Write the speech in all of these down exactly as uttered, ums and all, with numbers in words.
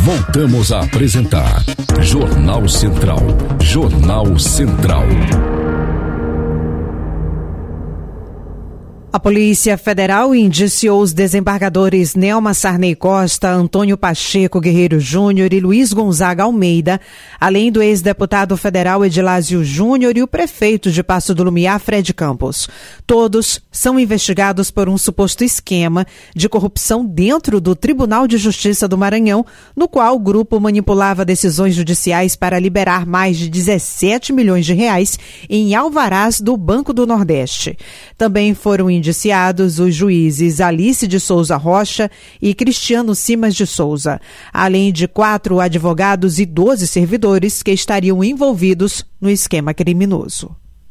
Voltamos a apresentar Jornal Central. Jornal Central. A Polícia Federal indiciou os desembargadores Nelma Sarney Costa, Antônio Pacheco Guerreiro Júnior e Luiz Gonzaga Almeida, além do ex-deputado federal Edilásio Júnior e o prefeito de Passo do Lumiar, Fred Campos. Todos são investigados por um suposto esquema de corrupção dentro do Tribunal de Justiça do Maranhão, no qual o grupo manipulava decisões judiciais para liberar mais de dezessete milhões de reais em alvarás do Banco do Nordeste. Também foram indiciados indiciados os juízes Alice de Souza Rocha e Cristiano Simas de Souza, além de quatro advogados e doze servidores que estariam envolvidos no esquema criminoso.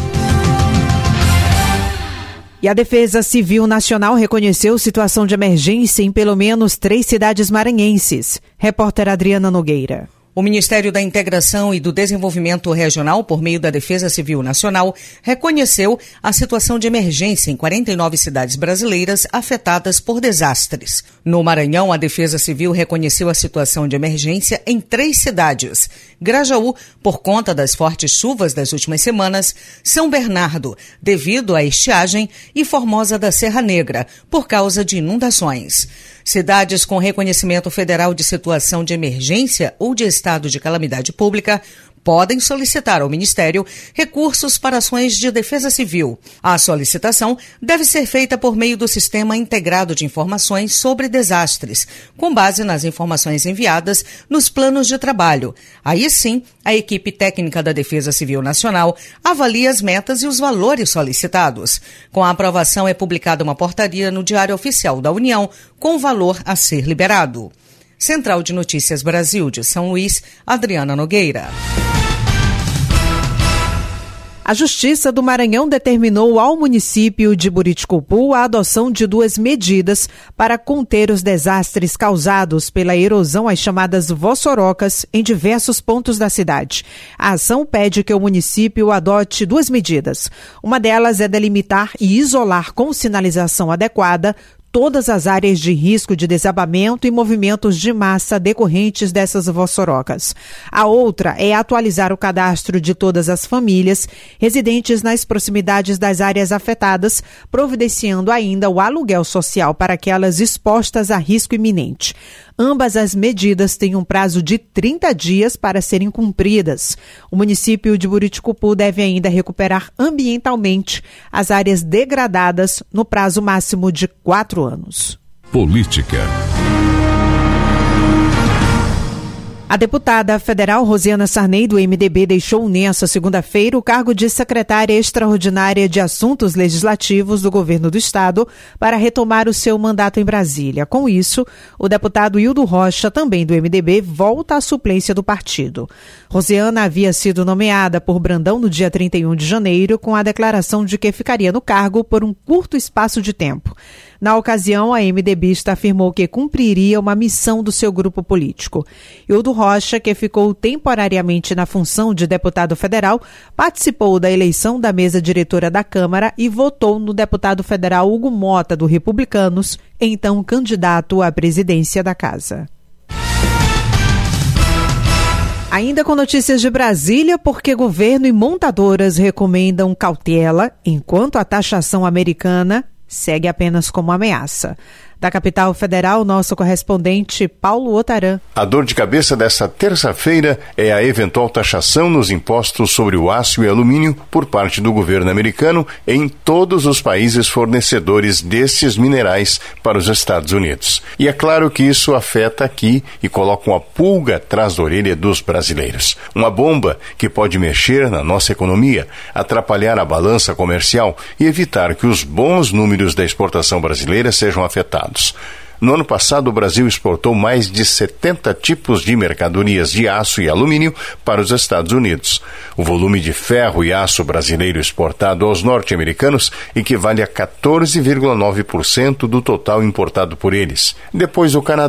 E a Defesa Civil Nacional reconheceu situação de emergência em pelo menos três cidades maranhenses. Repórter Adriana Nogueira. O Ministério da Integração e do Desenvolvimento Regional, por meio da Defesa Civil Nacional, reconheceu a situação de emergência em quarenta e nove cidades brasileiras afetadas por desastres. No Maranhão, a Defesa Civil reconheceu a situação de emergência em três cidades: Grajaú, por conta das fortes chuvas das últimas semanas, São Bernardo, devido à estiagem, e Formosa da Serra Negra, por causa de inundações. Cidades com reconhecimento federal de situação de emergência ou de estado de calamidade pública podem solicitar ao Ministério recursos para ações de defesa civil. A solicitação deve ser feita por meio do Sistema Integrado de Informações sobre Desastres, com base nas informações enviadas nos planos de trabalho. Aí sim, a equipe técnica da Defesa Civil Nacional avalia as metas e os valores solicitados. Com a aprovação, é publicada uma portaria no Diário Oficial da União com o valor a ser liberado. Central de Notícias Brasil de São Luís, Adriana Nogueira. A Justiça do Maranhão determinou ao município de Buriticupu a adoção de duas medidas para conter os desastres causados pela erosão às chamadas vossorocas em diversos pontos da cidade. A ação pede que o município adote duas medidas. Uma delas é delimitar e isolar com sinalização adequada todas as áreas de risco de desabamento e movimentos de massa decorrentes dessas vossorocas. A outra é atualizar o cadastro de todas as famílias residentes nas proximidades das áreas afetadas, providenciando ainda o aluguel social para aquelas expostas a risco iminente. Ambas as medidas têm um prazo de trinta dias para serem cumpridas. O município de Buriticupu deve ainda recuperar ambientalmente as áreas degradadas no prazo máximo de quatro anos. Política. A deputada federal Rosiana Sarney, do M D B, deixou nesta segunda-feira o cargo de secretária extraordinária de Assuntos Legislativos do Governo do Estado para retomar o seu mandato em Brasília. Com isso, o deputado Hildo Rocha, também do M D B, volta à suplência do partido. Rosiana havia sido nomeada por Brandão no dia trinta e um de janeiro, com a declaração de que ficaria no cargo por um curto espaço de tempo. Na ocasião, a MDBista afirmou que cumpriria uma missão do seu grupo político. Hildo Rocha, que ficou temporariamente na função de deputado federal, participou da eleição da mesa diretora da Câmara e votou no deputado federal Hugo Mota, do Republicanos, então candidato à presidência da Casa. Ainda com notícias de Brasília, porque governo e montadoras recomendam cautela, enquanto a taxação americana segue apenas como ameaça. Da capital federal, nosso correspondente Paulo Otaran. A dor de cabeça desta terça-feira é a eventual taxação nos impostos sobre o aço e alumínio por parte do governo americano em todos os países fornecedores desses minerais para os Estados Unidos. E é claro que isso afeta aqui e coloca uma pulga atrás da orelha dos brasileiros. Uma bomba que pode mexer na nossa economia, atrapalhar a balança comercial e evitar que os bons números da exportação brasileira sejam afetados. No ano passado, o Brasil exportou mais de setenta tipos de mercadorias de aço e alumínio para os Estados Unidos. O volume de ferro e aço brasileiro exportado aos norte-americanos equivale a quatorze vírgula nove por cento do total importado por eles, depois do Canadá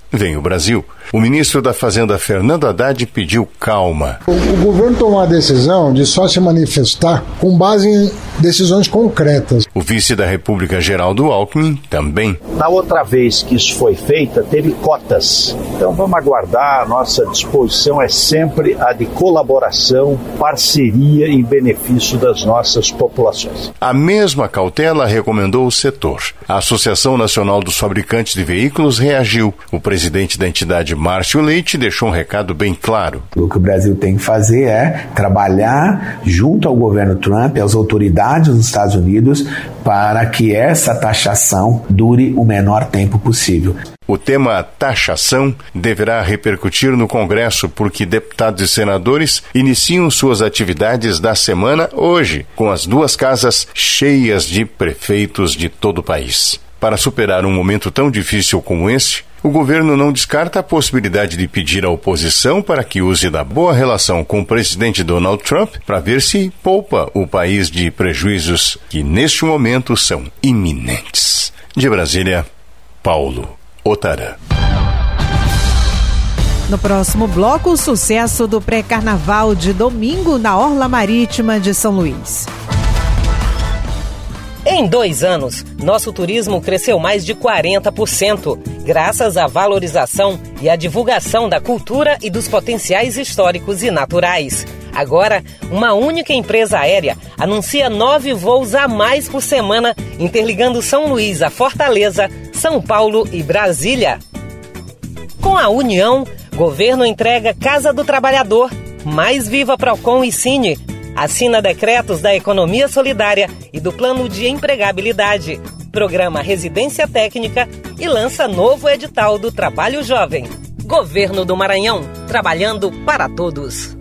vem o Brasil. O ministro da Fazenda, Fernando Haddad, pediu calma. O, o governo tomou a decisão de só se manifestar com base em decisões concretas. O vice da República, Geraldo Alckmin, também. Na outra vez que isso foi feito, teve cotas. Então vamos aguardar, a nossa disposição é sempre a de colaboração, parceria em benefício das nossas populações. A mesma cautela recomendou o setor. A Associação Nacional dos Fabricantes de Veículos reagiu. O presidente da entidade, Márcio Leite, deixou um recado bem claro. O que o Brasil tem que fazer é trabalhar junto ao governo Trump e às autoridades dos Estados Unidos para que essa taxação dure o menor tempo possível. O tema taxação deverá repercutir no Congresso porque deputados e senadores iniciam suas atividades da semana hoje, com as duas casas cheias de prefeitos de todo o país. Para superar um momento tão difícil como esse, o governo não descarta a possibilidade de pedir à oposição para que use da boa relação com o presidente Donald Trump para ver se poupa o país de prejuízos que neste momento são iminentes. De Brasília, Paulo Otarã. No próximo bloco, o sucesso do pré-carnaval de domingo na Orla Marítima de São Luís. Em dois anos, nosso turismo cresceu mais de quarenta por cento, graças à valorização e à divulgação da cultura e dos potenciais históricos e naturais. Agora, uma única empresa aérea anuncia nove voos a mais por semana, interligando São Luís a Fortaleza, São Paulo e Brasília. Com a união, governo entrega Casa do Trabalhador, Mais Viva Procon e Cine, assina decretos da economia solidária e do plano de empregabilidade, programa Residência Técnica e lança novo edital do Trabalho Jovem. Governo do Maranhão, trabalhando para todos.